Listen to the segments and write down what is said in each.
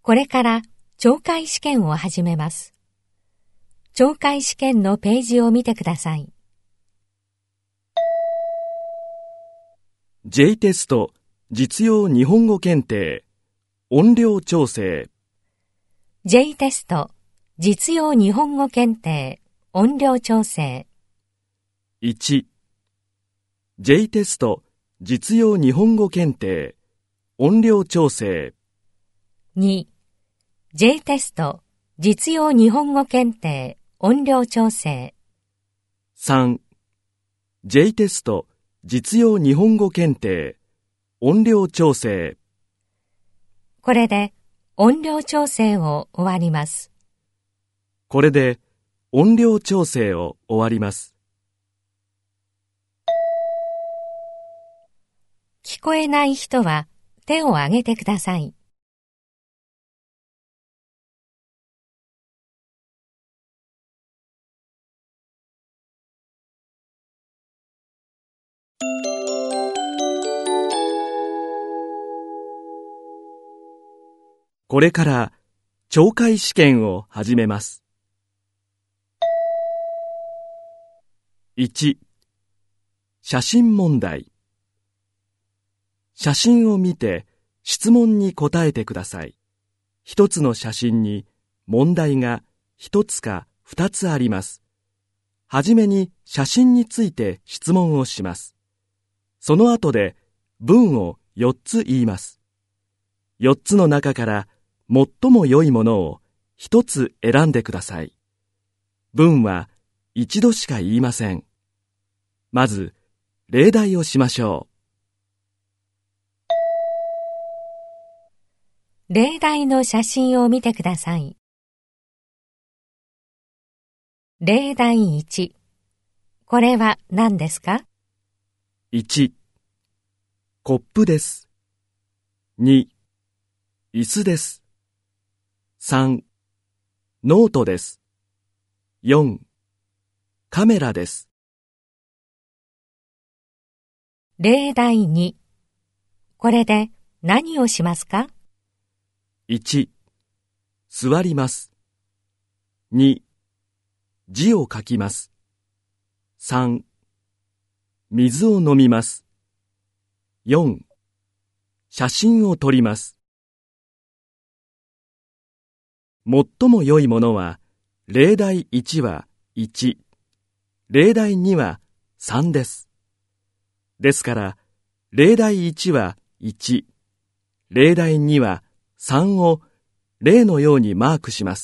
これから懲戒試験を始めます。懲戒試験のページを見てください。 J テスト実用日本語検定音量調整 J テスト実用日本語検定音量調整 1J テスト実用日本語検定音量調整 2J テスト実用日本語検定音量調整 3J テスト実用日本語検定音量調整。 これで音量調整を終わります。 これで音量調整を終わります。 聞こえない人は手を挙げてください。 これから懲戒試験を始めます。1、写真問題。写真を見て質問に答えてください。一つの写真に問題が一つか二つあります。はじめに写真について質問をします。その後で文を4つ言います。4つの中から最も良いものを一つ選んでください。文は一度しか言いません。まず、例題をしましょう。例題の写真を見てください。例題1。これは何ですか？ 1、コップです。2、椅子です。3、ノートです。4、カメラです。 例題2。これで何をしますか？ 1、座ります。2、字を書きます。3、水を飲みます。4、写真を撮ります。最も良いものは、例題1は1、例題2は3です。ですから、例題1は1、例題2は3を例のようにマークします。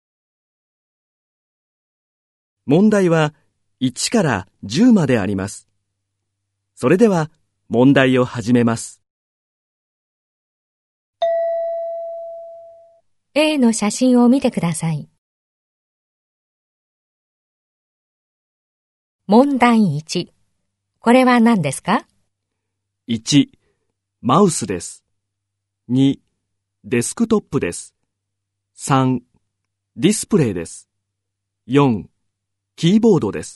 問題は1から10まであります。それでは問題を始めます。 A の写真を見てください。問題1。これは何ですか？ 1、マウスです。2、デスクトップです。3、ディスプレイです。4、キーボードです。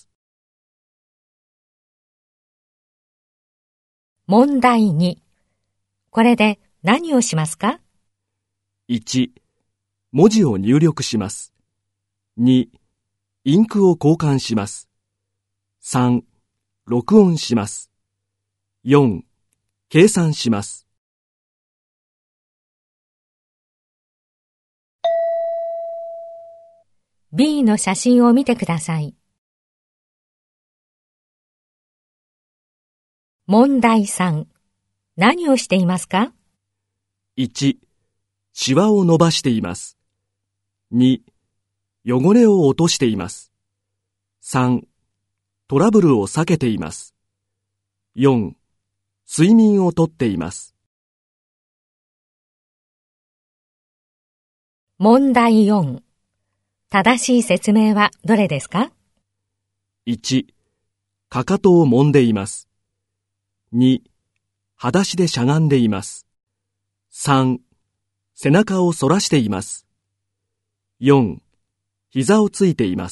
問題2。これで何をしますか？ 1、文字を入力します。2、インクを交換します。3、録音します。4、計算します。 B の写真を見てください。問題3。何をしていますか？ 1、シワを伸ばしています。2、汚れを落としています。3、トラブルを避けています。4、睡眠をとっています。 問題4。正しい説明はどれですか？ 1、かかとを揉んでいます。2、裸足でしゃがんでいます。3、背中を反らしています。4、膝をついています。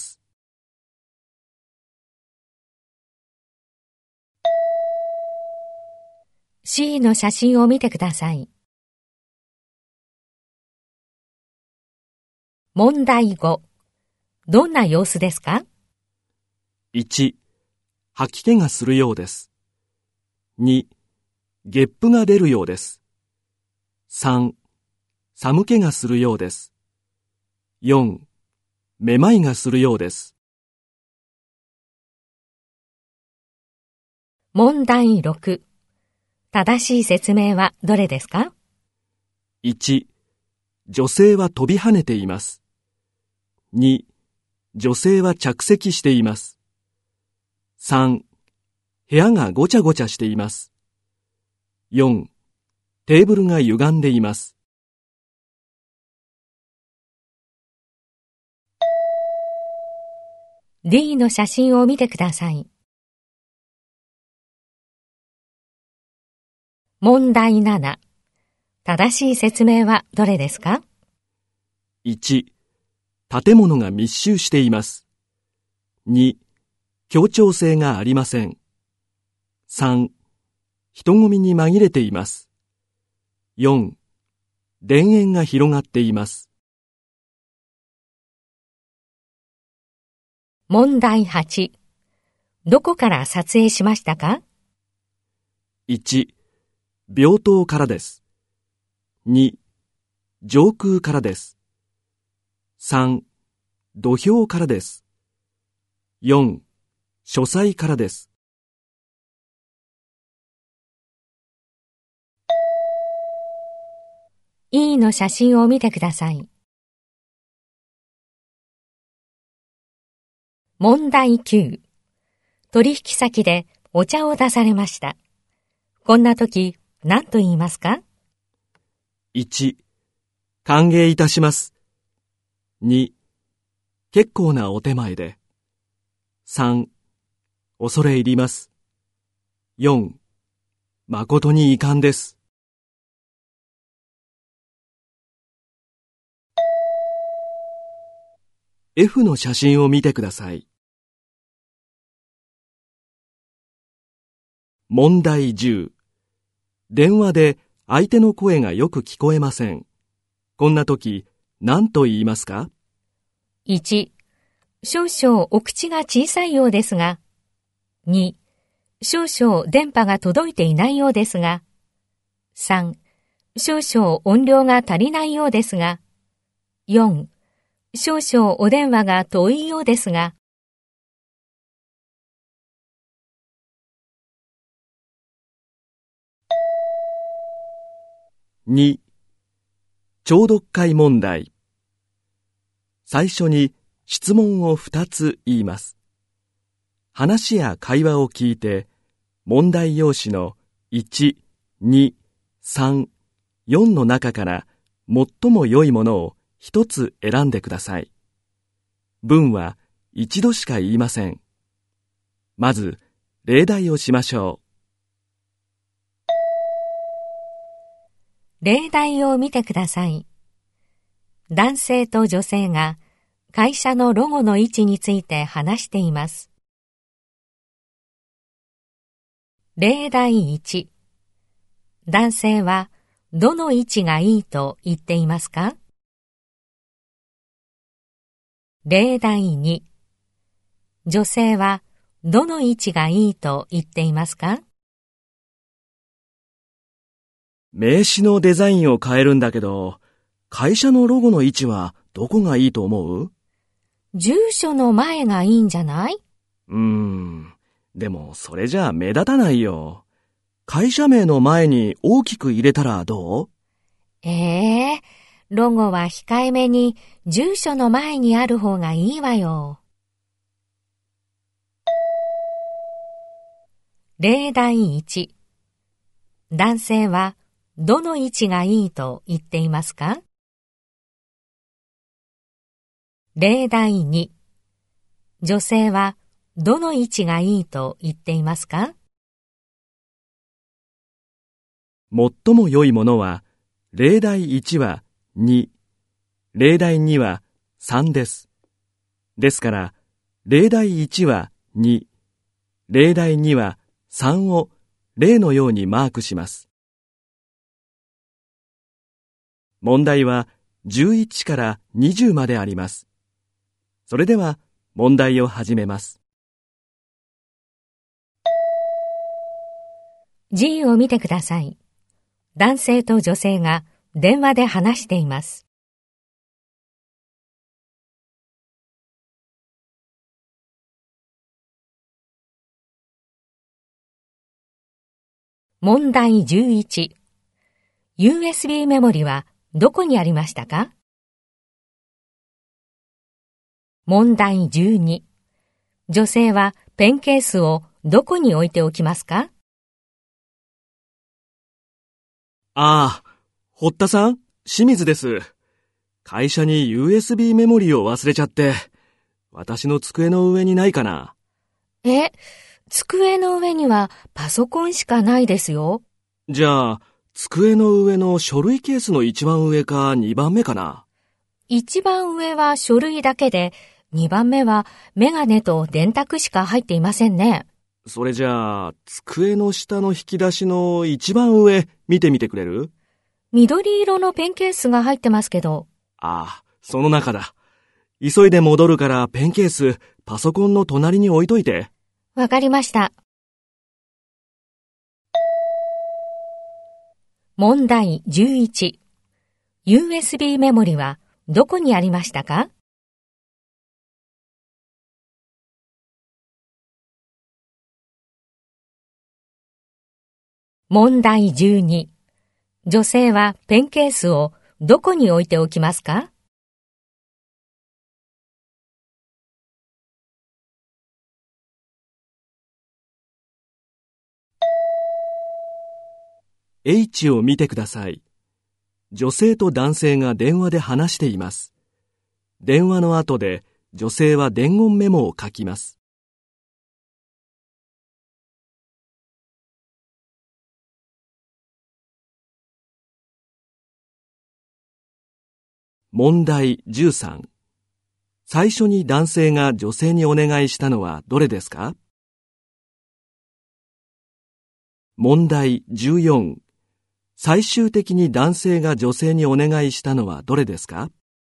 C の写真を見てください。 問題5。どんな様子ですか？ 1、吐き気がするようです。2、ゲップが出るようです。3、寒気がするようです。4、めまいがするようです。 問題6。正しい説明はどれですか？ 1、女性は飛び跳ねています。2、女性は着席しています。3、部屋がごちゃごちゃしています。4、テーブルが歪んでいます。 D の写真を見てください。問題7。正しい説明はどれですか？ 1、建物が密集しています。2、協調性がありません。3、人混みに紛れています。4、田園が広がっています。 問題8。どこから撮影しましたか？ 1、病棟からです。2、上空からです。3、土俵からです。4、書斎からです。 E の写真を見てください。問題9。取引先でお茶を出されました。こんな時、何と言いますか？ 1、歓迎いたします。2、結構なお手前で。3、恐れ入ります。4、誠に遺憾です。F の写真を見てください。問題10。電話で相手の声がよく聞こえません。こんな時、何と言いますか？ 1、少々お口が小さいようですが。2、少々電波が届いていないようですが。3、少々音量が足りないようですが。4、少々お電話が遠いようですが。 2、聴読会問題。最初に質問を2つ言います。話や会話を聞いて、問題用紙の1、2、3、4の中から最も良いものを1つ選んでください。文は一度しか言いません。まず、例題をしましょう。 例題を見てください。男性と女性が会社のロゴの位置について話しています。例題1。男性はどの位置がいいと言っていますか？例題2。女性はどの位置がいいと言っていますか？ 名刺のデザインを変えるんだけど、会社のロゴの位置はどこがいいと思う？ 住所の前がいいんじゃない？ でもそれじゃあ目立たないよ。会社名の前に大きく入れたらどう？ ロゴは控えめに住所の前にある方がいいわよ。例題1。男性はどの位置がいいと言っていますか？例題2。女性はどの位置がいいと言っていますか？ 最も良いものは、例題1は2、例題2は3です。ですから、例題1は2、例題2は3を例のようにマークします。問題は 11から20まであります。それでは問題を始めます。 G を見てください。男性と女性が電話で話しています。問題11。USB メモリはどこにありましたか？問題12。女性はペンケースをどこに置いておきますか？ ああ、堀田さん、清水です。会社に USB メモリを忘れちゃって、私の机の上にないかな？ 机の上にはパソコンしかないですよ。 じゃあ、机の上の書類ケースの一番上か2番目かな？ 一番上は書類だけで、2番目はメガネと電卓しか入っていませんね。 それじゃあ、机の下の引き出しの一番上見てみてくれる？ 緑色のペンケースが入ってますけど。 ああ、その中だ。急いで戻るからペンケース、パソコンの隣に置いといて。 わかりました。問題11。USB メモリはどこにありましたか？問題12。女性はペンケースをどこに置いておきますか？ H を見てください。女性と男性が電話で話しています。電話の後で女性は伝言メモを書きます。問題13。最初に男性が女性にお願いしたのはどれですか？問題14。最終的に男性が女性にお願いしたのはどれですか？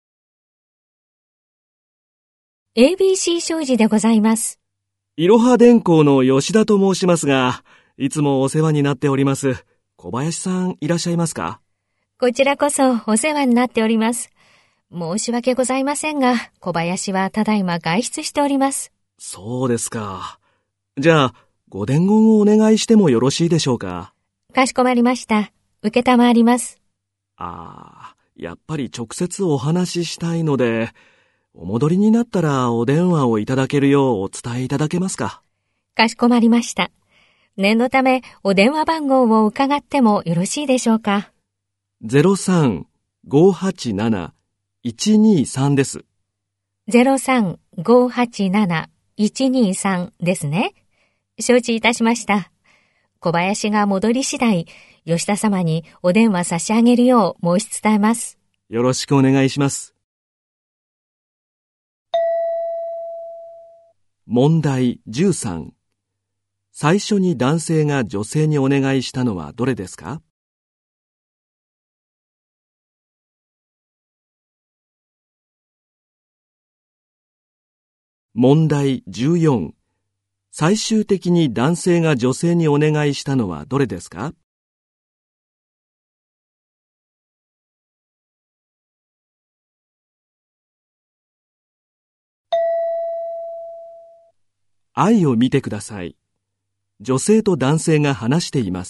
ABC 商事でございます。 いろは電工の吉田と申しますが、いつもお世話になっております。小林さんいらっしゃいますか？ こちらこそお世話になっております。申し訳ございませんが、小林はただいま外出しております。 そうですか。じゃあ、ご伝言をお願いしてもよろしいでしょうか？ かしこまりました。承ります。 やっぱり直接お話ししたいので、お戻りになったらお電話をいただけるようお伝えいただけますか？ かしこまりました。念のためお電話番号を伺ってもよろしいでしょうか ？03-587-123 です。 03-587-123 ですね。承知いたしました。小林が戻り次第、吉田様にお電話差し上げるよう申し伝えます。 よろしくお願いします。問題13。最初に男性が女性にお願いしたのはどれですか？問題14。最終的に男性が女性にお願いしたのはどれですか？I を見てください。女性と男性が話しています。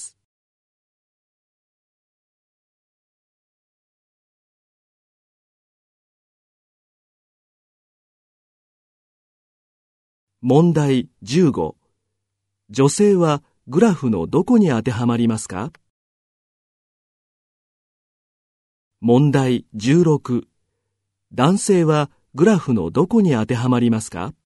問題15。女性はグラフのどこに当てはまりますか？問題16。男性はグラフのどこに当てはまりますか？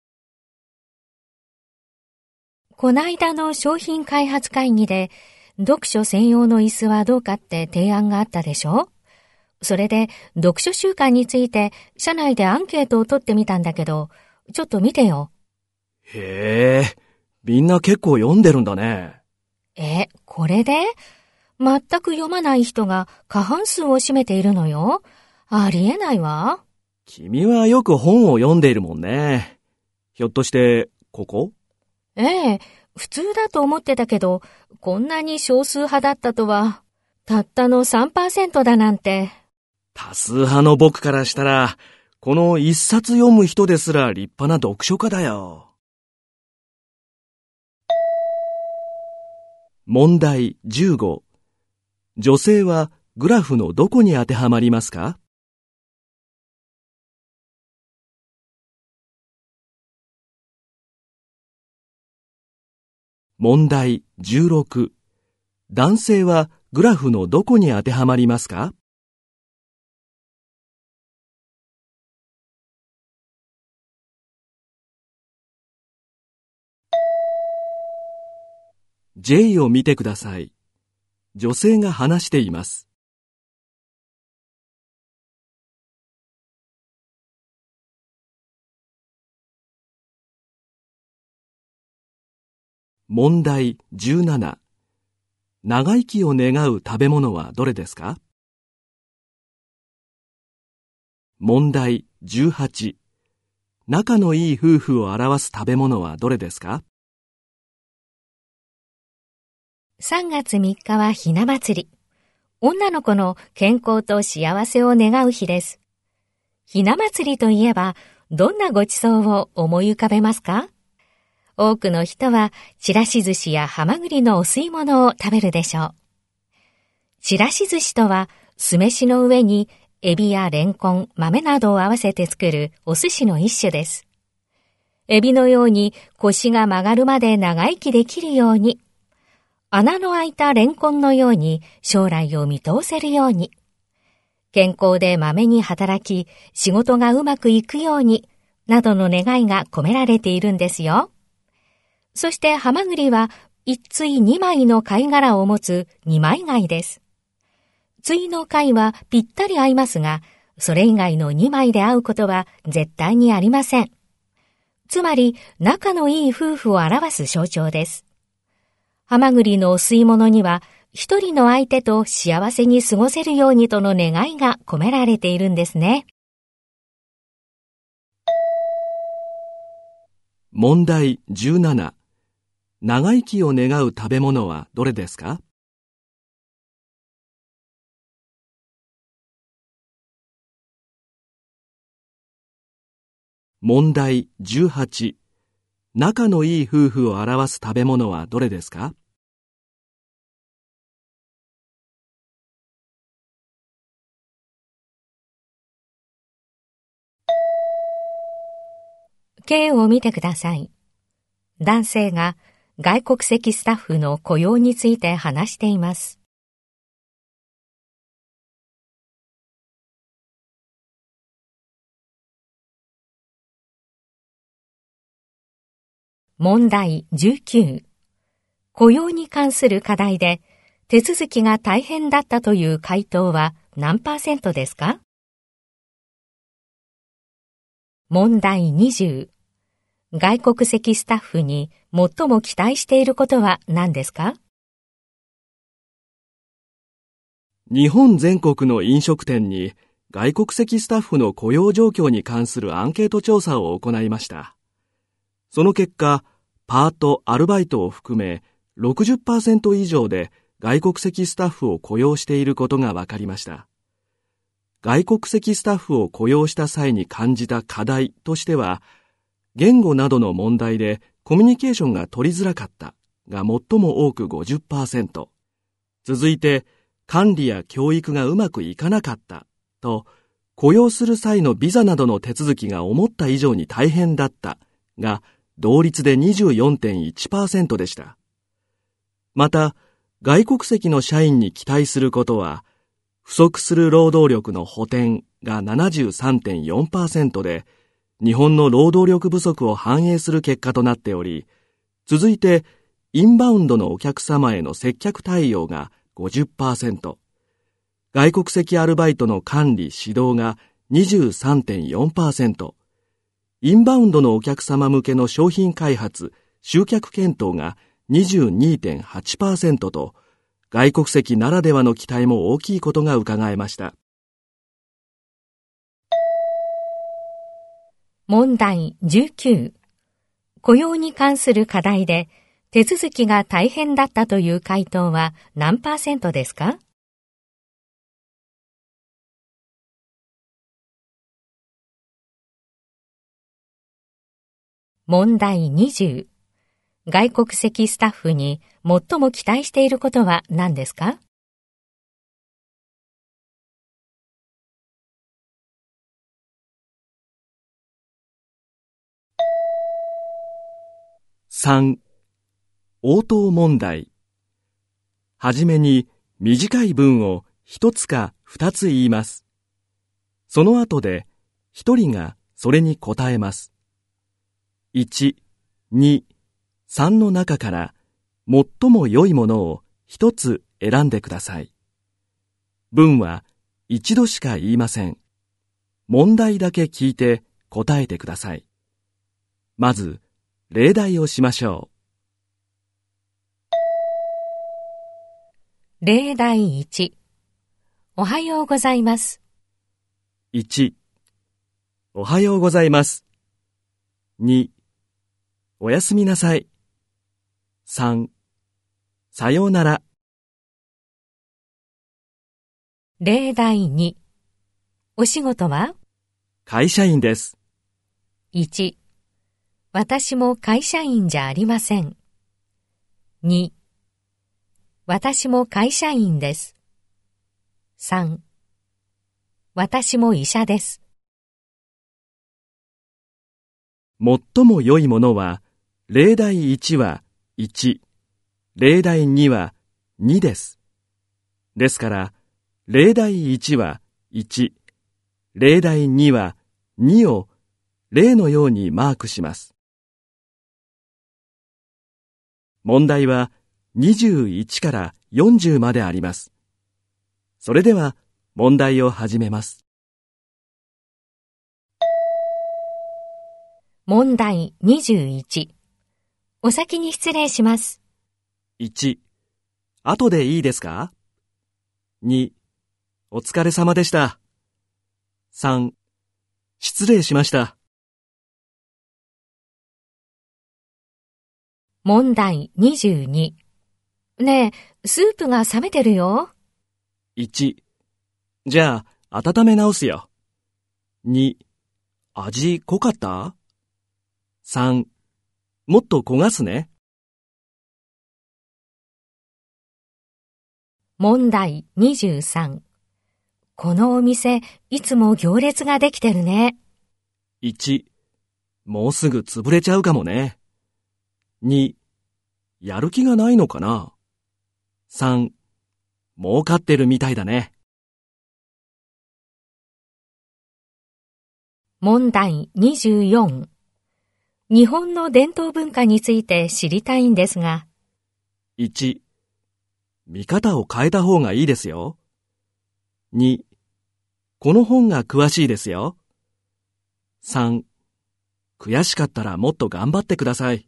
こないだの商品開発会議で、読書専用の椅子はどうかって提案があったでしょ？それで、読書習慣について、社内でアンケートを取ってみたんだけど、ちょっと見てよ。 へえ、みんな結構読んでるんだね。 これで？全く読まない人が過半数を占めているのよ。 ありえないわ。 君はよく本を読んでいるもんね。ひょっとして、ここ？ ええ、普通だと思ってたけど、こんなに少数派だったとは。たったの 3% だなんて。 多数派の僕からしたら、この一冊読む人ですら立派な読書家だよ。問題15。女性はグラフのどこに当てはまりますか？問題16。男性はグラフのどこに当てはまりますか？J を見てください。女性が話しています。問題17。長生きを願う食べ物はどれですか？問題18。仲のいい夫婦を表す食べ物はどれですか？ 3月3日はひな祭り。女の子の健康と幸せを願う日です。ひな祭りといえば、どんなごちそうを思い浮かべますか？多くの人は、ちらし寿司やハマグリのお吸い物を食べるでしょう。ちらし寿司とは、酢飯の上にエビやレンコン、豆などを合わせて作るお寿司の一種です。エビのように腰が曲がるまで長生きできるように、穴の開いたレンコンのように将来を見通せるように、健康でまめに働き、仕事がうまくいくように、などの願いが込められているんですよ。そしてハマグリは一対2枚の貝殻を持つ二枚貝です。対の貝はぴったり合いますが、それ以外の2枚で合うことは絶対にありません。つまり仲のいい夫婦を表す象徴です。ハマグリのお吸い物には一人の相手と幸せに過ごせるようにとの願いが込められているんですね。 問題17。長生きを願う食べ物はどれですか？問題18。仲のいい夫婦を表す食べ物はどれですか？ K を見てください。男性が外国籍スタッフの雇用について話しています。問題19。雇用に関する課題で手続きが大変だったという回答は何%ですか？問題20。外国籍スタッフに最も期待していることは何ですか？ 日本全国の飲食店に外国籍スタッフの雇用状況に関するアンケート調査を行いました。その結果、パート・アルバイトを含め 60% 以上で外国籍スタッフを雇用していることが分かりました。外国籍スタッフを雇用した際に感じた課題としては、言語などの問題でコミュニケーションが取りづらかったが最も多く 50%。続いて、管理や教育がうまくいかなかったと、雇用する際のビザなどの手続きが思った以上に大変だったが、同率で 24.1% でした。また、外国籍の社員に期待することは、不足する労働力の補填が 73.4% で、日本の労働力不足を反映する結果となっており、続いて、インバウンドのお客様への接客対応が 50%、外国籍アルバイトの管理・指導が 23.4%、インバウンドのお客様向けの商品開発・集客検討が 22.8% と、外国籍ならではの期待も大きいことが伺えました。 問題19。雇用に関する課題で手続きが大変だったという回答は何%ですか？問題20。外国籍スタッフに最も期待していることは何ですか？ 3. 応答問題。はじめに短い文を一つか二つ言います。その後で一人がそれに答えます。1、2、3の中から最も良いものを一つ選んでください。文は一度しか言いません。問題だけ聞いて答えてください。まず、例題をしましょう。例題1。おはようございます。 1、おはようございます。2、おやすみなさい。3、さようなら。 例題2。お仕事は？ 会社員です。 1、私も会社員じゃありません。2、私も会社員です。3、私も医者です。 最も良いものは、例題1は1、例題2は2です。ですから、例題1は1、例題2は2を例のようにマークします。問題は21から40まであります。それでは問題を始めます。 問題21。お先に失礼します。 1、後でいいですか？ 2、お疲れ様でした。3、失礼しました。 問題22。ねえ、スープが冷めてるよ。 1、じゃあ温め直すよ。2、味濃かった？ 3、もっと焦がすね。 問題23。このお店、いつも行列ができてるね。 1、もうすぐ潰れちゃうかもね。2、やる気がないのかな。3、儲かってるみたいだね。 問題24。日本の伝統文化について知りたいんですが。 1、見方を変えた方がいいですよ。2、この本が詳しいですよ。3、悔しかったらもっと頑張ってください。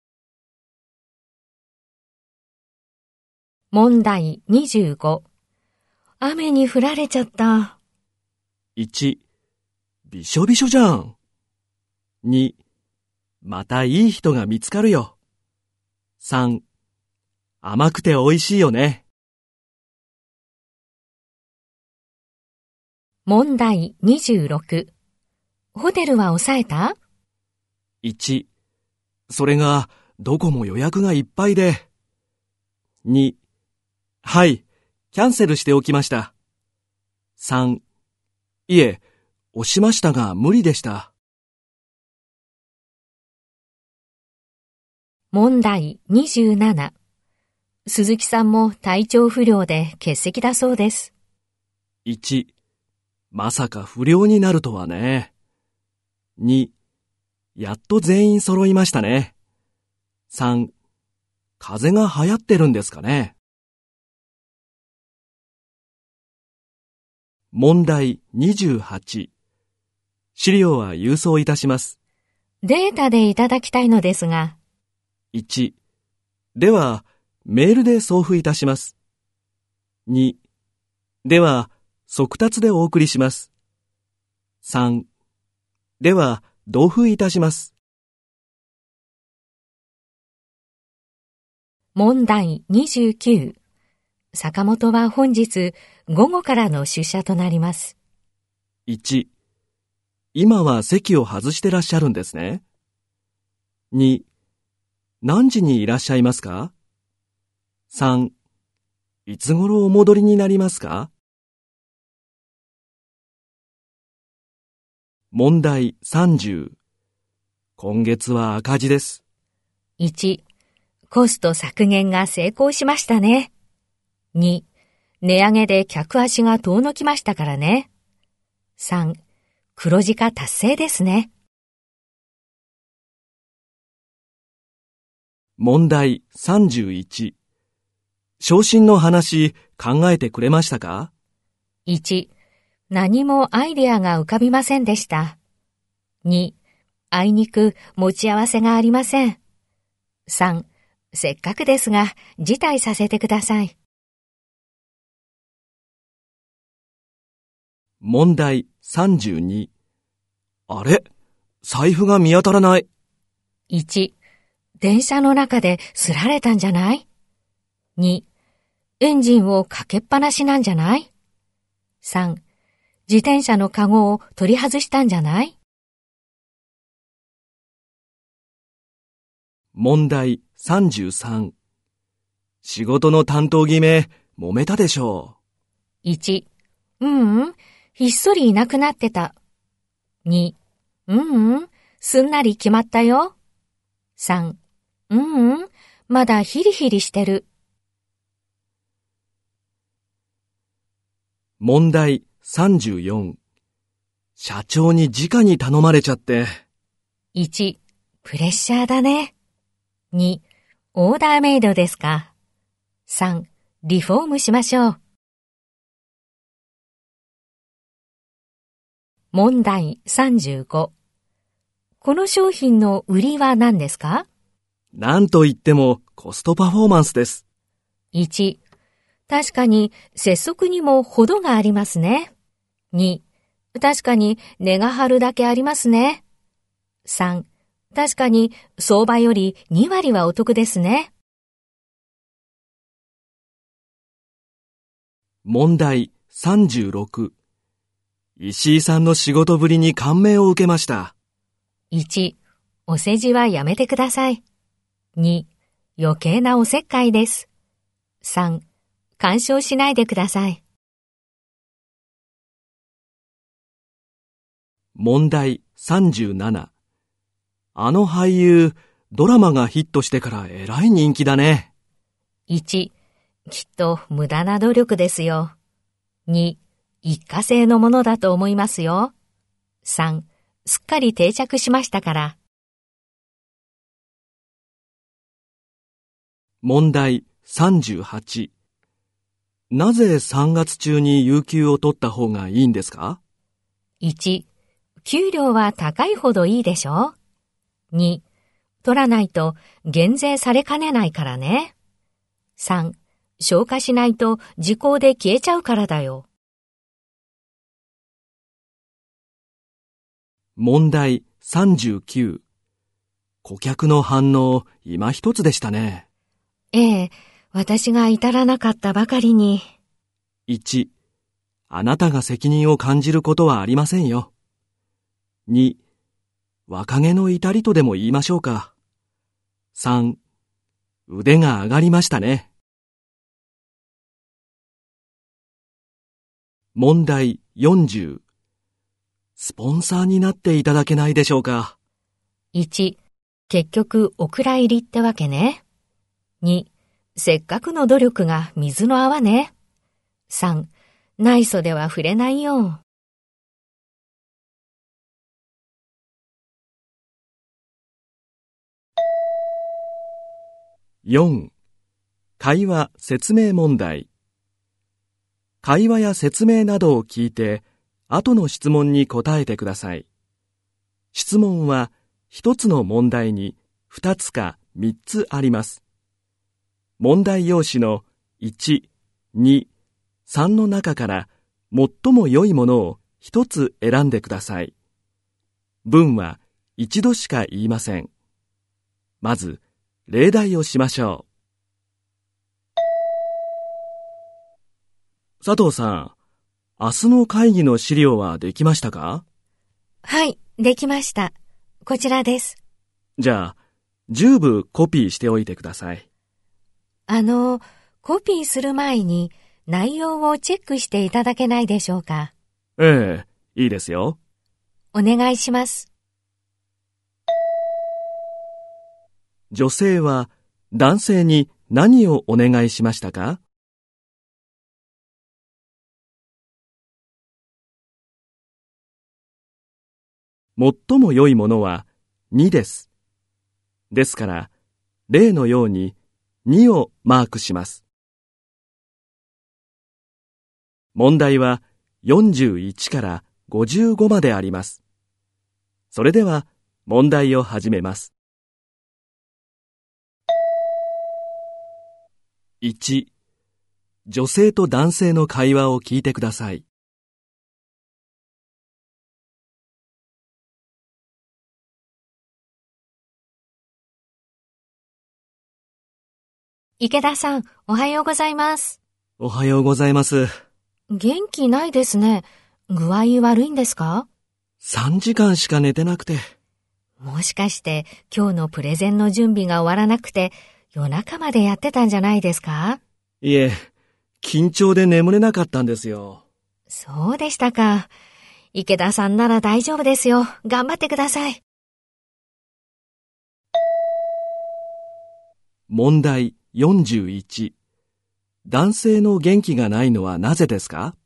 問題25。雨に降られちゃった。 1、びしょびしょじゃん。2、またいい人が見つかるよ。3、甘くて美味しいよね。 問題26。ホテルは抑えた？ 1、それがどこも予約がいっぱいで。2、はい、キャンセルしておきました。3、いえ、押しましたが無理でした。 問題27。鈴木さんも体調不良で欠席だそうです。 1、まさか不良になるとはね。2、やっと全員揃いましたね。3、風邪が流行ってるんですかね。問題28。資料は郵送いたします。 データでいただきたいのですが。 1、では、メールで送付いたします。2、では、速達でお送りします。3、では、 同封いたします。 問題29。坂本は本日午後からの出社となります。 1、今は席を外してらっしゃるんですね。2、何時にいらっしゃいますか？ 3、いつ頃お戻りになりますか？問題30。今月は赤字です。 1、コスト削減が成功しましたね。2、値上げで客足が遠のきましたからね。3、黒字化達成ですね。 問題31。昇進の話考えてくれましたか？ 1、何もアイデアが浮かびませんでした。2、あいにく持ち合わせがありません。3、せっかくですが辞退させてください。 問題32。あれ？財布が見当たらない。 1、電車の中で擦られたんじゃない？ 2、エンジンをかけっぱなしなんじゃない？ 3、自転車のカゴを取り外したんじゃない？ 問題33。仕事の担当決め、揉めたでしょう。1、ひっそりいなくなってた。2、すんなり決まったよ。3、まだヒリヒリしてる。 問題34。社長に直に頼まれちゃって。 1、プレッシャーだね。2、オーダーメイドですか。3、リフォームしましょう。問題35。この商品の売りは何ですか？ なんといってもコストパフォーマンスです。 1、確かに節足にも程がありますね。2、確かに値が張るだけありますね。3、確かに相場より2割はお得ですね。 問題36。石井さんの仕事ぶりに感銘を受けました。 1、お世辞はやめてください。2、余計なおせっかいです。3、干渉しないでください。 問題37。あの俳優、ドラマがヒットしてからえらい人気だね。 1、きっと無駄な努力ですよ。2、一過性のものだと思いますよ。3、すっかり定着しましたから。 問題38。なぜ3月中に有給を取った方がいいんですか？ 1、給料は高いほどいいでしょ？ 2、取らないと減税されかねないからね。3、消化しないと時効で消えちゃうからだよ。 問題39。顧客の反応、今一つでしたね。 ええ、私が至らなかったばかりに。 1、あなたが責任を感じることはありませんよ。2、若気の至りとでも言いましょうか。3、腕が上がりましたね。問題40。スポンサーになっていただけないでしょうか。 1、結局お蔵入りってわけね。2、せっかくの努力が水の泡ね。3、内緒では触れないよ。 4、会話説明問題。会話や説明などを聞いて、後の質問に答えてください。質問は一つの問題に2つか3つあります。問題用紙の1、2、3の中から最も良いものを1つ選んでください。文は一度しか言いません。まず、例題をしましょう。佐藤さん、明日の会議の資料はできましたか？ はい、できました。こちらです。 じゃあ、10部コピーしておいてください。 コピーする前に内容をチェックしていただけないでしょうか？ ええ、いいですよ。 お願いします。 女性は男性に何をお願いしましたか？最も良いものは2です。ですから、例のように2をマークします。問題は41から55まであります。それでは問題を始めます。1、女性と男性の会話を聞いてください。 池田さん、おはようございます。 おはようございます。 元気ないですね。具合悪いんですか ？3時間しか寝てなくて。 もしかして今日のプレゼンの準備が終わらなくて夜中までやってたんじゃないですか？ いえ、緊張で眠れなかったんですよ。 そうでしたか。池田さんなら大丈夫ですよ。頑張ってください。 問題41。男性の元気がないのはなぜですか？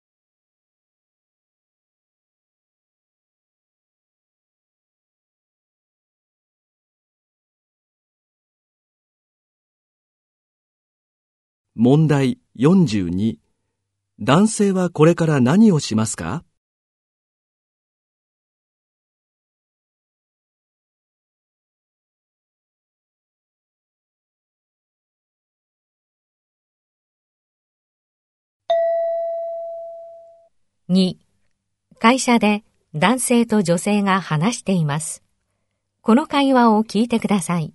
問題42。男性はこれから何をしますか？ 2、会社で男性と女性が話しています。この会話を聞いてください。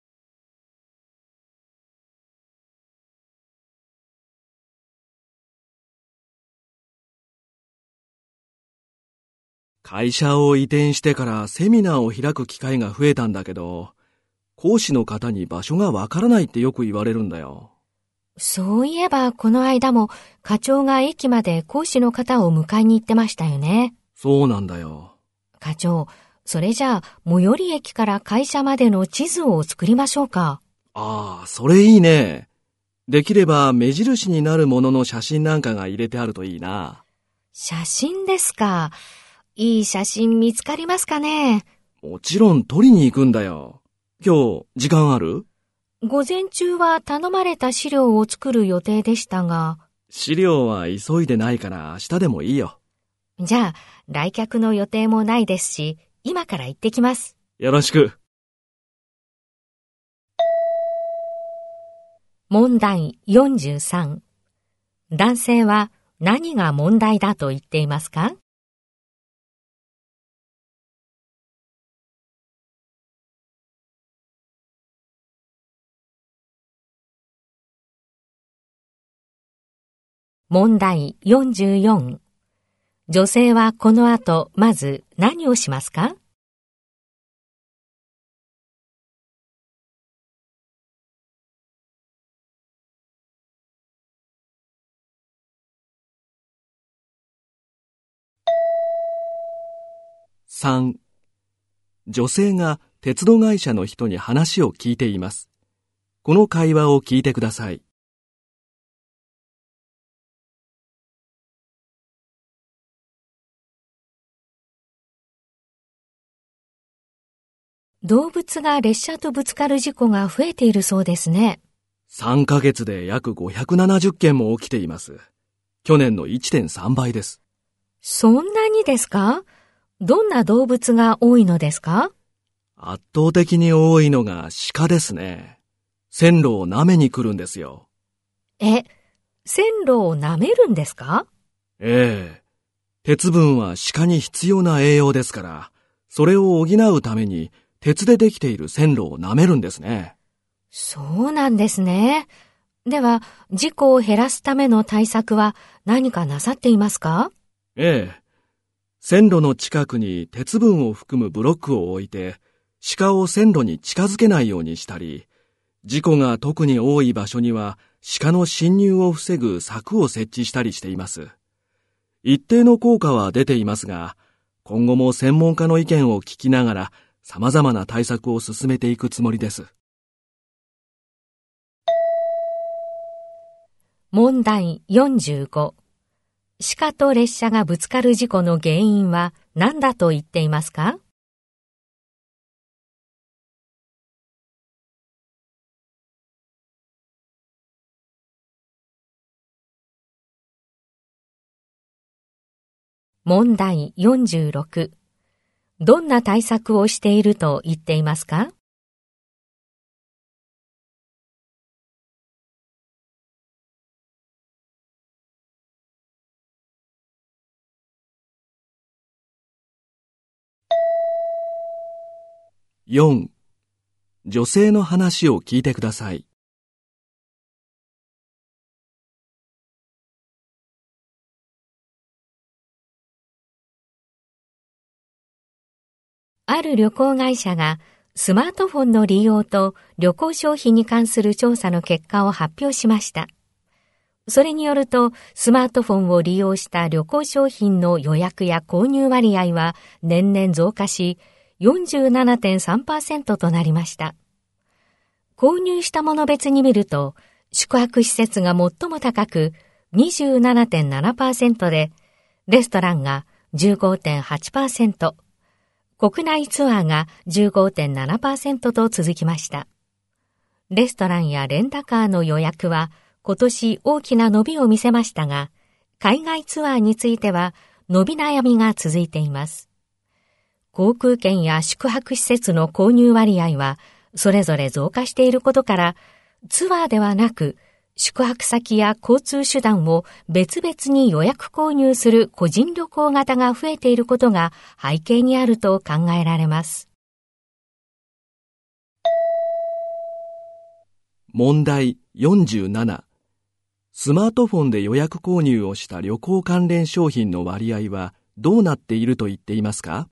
会社を移転してからセミナーを開く機会が増えたんだけど、講師の方に場所がわからないってよく言われるんだよ。 そういえばこの間も課長が駅まで講師の方を迎えに行ってましたよね。 そうなんだよ。 課長、それじゃあ最寄り駅から会社までの地図を作りましょうか。 ああ、それいいね。できれば目印になるものの写真なんかが入れてあるといいな。 写真ですか。いい写真見つかりますかね。 もちろん撮りに行くんだよ。今日時間ある？ 午前中は頼まれた資料を作る予定でしたが。 資料は急いでないから明日でもいいよ。 じゃあ、来客の予定もないですし、今から行ってきます。 よろしく。 問題43。男性は何が問題だと言っていますか？問題44。女性はこの後、まず何をしますか？ 3、女性が鉄道会社の人に話を聞いています。この会話を聞いてください。 動物が列車とぶつかる事故が増えているそうですね。 3ヶ月で約570件も起きています。去年の 1.3 倍です。 そんなにですか？どんな動物が多いのですか？ 圧倒的に多いのが鹿ですね。線路を舐めに来るんですよ。 線路を舐めるんですか？ ええ。鉄分は鹿に必要な栄養ですから、 それを補うために鉄でできている線路を舐めるんですね。 そうなんですね。では、事故を減らすための対策は何かなさっていますか？ ええ。線路の近くに鉄分を含むブロックを置いて、鹿を線路に近づけないようにしたり、事故が特に多い場所には鹿の侵入を防ぐ柵を設置したりしています。一定の効果は出ていますが、今後も専門家の意見を聞きながら様々な対策を進めていくつもりです。 問題45。鹿と列車がぶつかる事故の原因は何だと言っていますか？問題46。どんな対策をしていると言っていますか？ 4. 女性の話を聞いてください。 ある旅行会社がスマートフォンの利用と旅行商品に関する調査の結果を発表しました。それによると、スマートフォンを利用した旅行商品の予約や購入割合は年々増加し、47.3% となりました。購入したもの別に見ると、宿泊施設が最も高く 27.7% で、レストランが 15.8%、国内ツアーが 15.7% と続きました。レストランやレンタカーの予約は今年大きな伸びを見せましたが、海外ツアーについては伸び悩みが続いています。航空券や宿泊施設の購入割合はそれぞれ増加していることから、ツアーではなく宿泊先や交通手段を別々に予約購入する個人旅行型が増えていることが背景にあると考えられます。 問題47。スマートフォンで予約購入をした旅行関連商品の割合はどうなっていると言っていますか？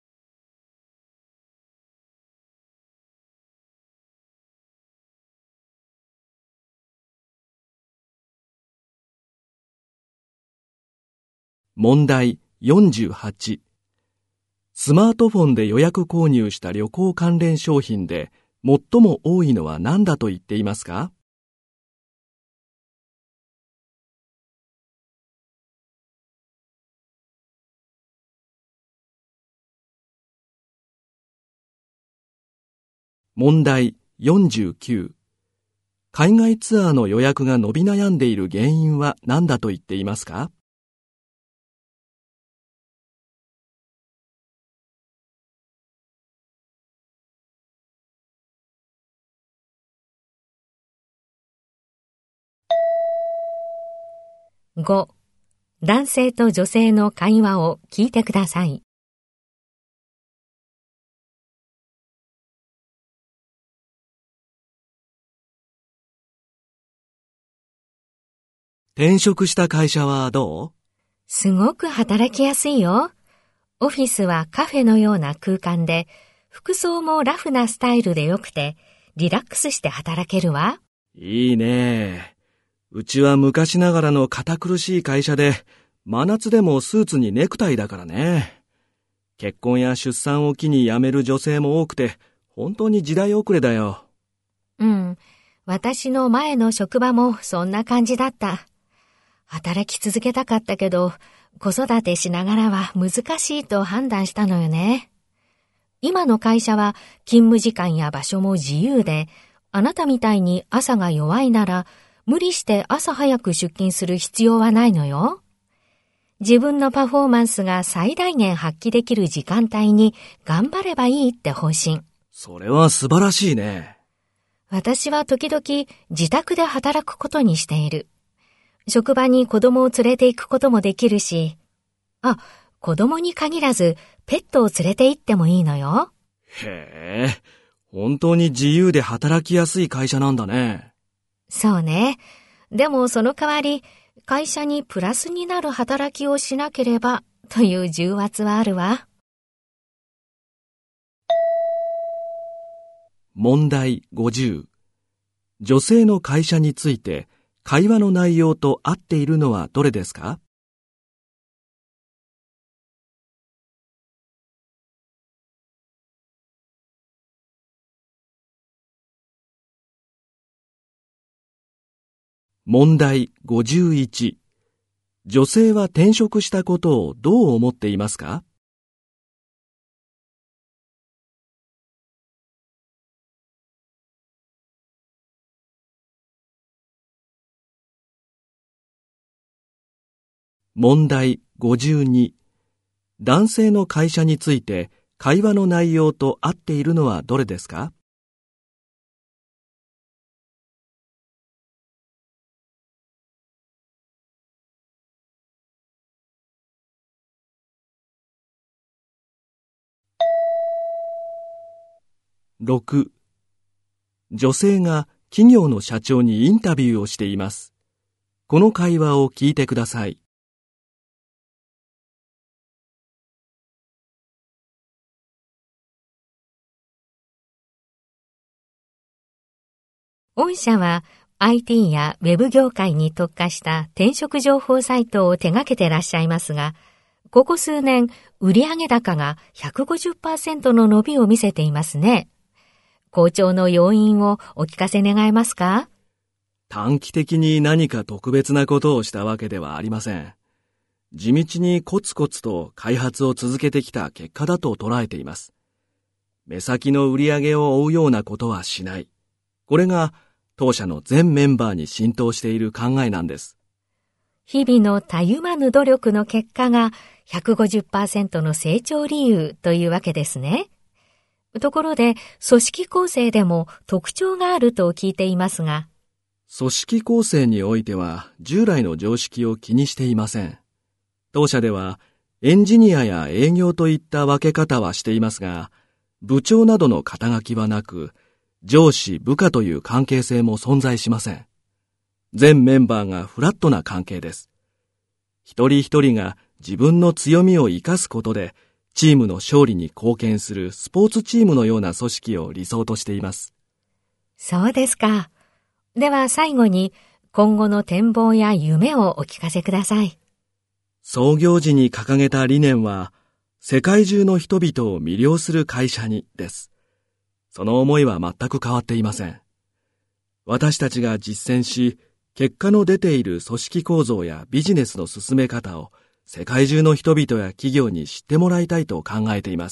問題48。スマートフォンで予約購入した旅行関連商品で最も多いのは何だと言っていますか？問題49。海外ツアーの予約が伸び悩んでいる原因は何だと言っていますか？ 5. 男性と女性の会話を聞いてください。 転職した会社はどう？ すごく働きやすいよ。オフィスはカフェのような空間で、服装もラフなスタイルでよくて、リラックスして働けるわ。 いいね。うちは昔ながらの堅苦しい会社で、真夏でもスーツにネクタイだからね。結婚や出産を機に辞める女性も多くて、本当に時代遅れだよ。 うん。私の前の職場もそんな感じだった。働き続けたかったけど、子育てしながらは難しいと判断したのよね。今の会社は勤務時間や場所も自由で、あなたみたいに朝が弱いなら、無理して朝早く出勤する必要はないのよ。自分のパフォーマンスが最大限発揮できる時間帯に頑張ればいいって方針。 それは素晴らしいね。 私は時々自宅で働くことにしている。職場に子供を連れて行くこともできるし、子供に限らずペットを連れて行ってもいいのよ。 へえ、本当に自由で働きやすい会社なんだね。 そうね。でもその代わり、会社にプラスになる働きをしなければという重圧はあるわ。 問題50。女性の会社について会話の内容と合っているのはどれですか？問題51。女性は転職したことをどう思っていますか？問題52。男性の会社について会話の内容と合っているのはどれですか？6、女性が企業の社長にインタビューをしています。この会話を聞いてください。 御社は IT やウェブ業界に特化した転職情報サイトを手掛けてらっしゃいますが、ここ数年、売上高が 150% の伸びを見せていますね。好調の要因をお聞かせ願えますか？ 短期的に何か特別なことをしたわけではありません。地道にコツコツと開発を続けてきた結果だと捉えています。目先の売り上げを追うようなことはしない。これが当社の全メンバーに浸透している考えなんです。 日々のたゆまぬ努力の結果が 150% の成長理由というわけですね。ところで、組織構成でも特徴があると聞いていますが。 組織構成においては従来の常識を気にしていません。当社ではエンジニアや営業といった分け方はしていますが、部長などの肩書きはなく、上司部下という関係性も存在しません。全メンバーがフラットな関係です。一人一人が自分の強みを生かすことで、チームの勝利に貢献するスポーツチームのような組織を理想としています。 そうですか。では最後に今後の展望や夢をお聞かせください。 創業時に掲げた理念は、世界中の人々を魅了する会社にです。その思いは全く変わっていません。私たちが実践し、結果の出ている組織構造やビジネスの進め方を世界中の人々や企業に知ってもらいたいと考えています。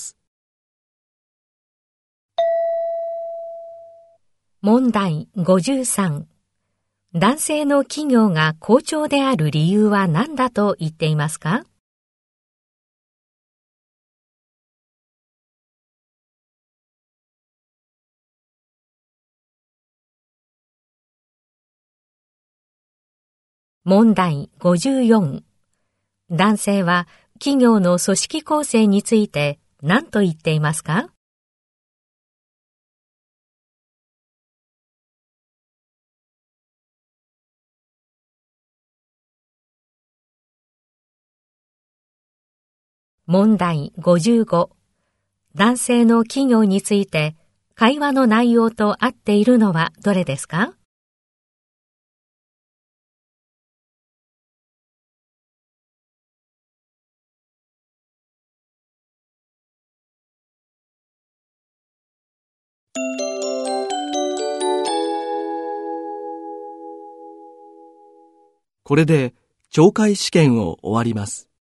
問題53。男性の企業が好調である理由は何だと言っていますか？問題54。男性は企業の組織構成について何と言っていますか？問題55。男性の企業について会話の内容と合っているのはどれですか？ これで懲戒試験を終わります。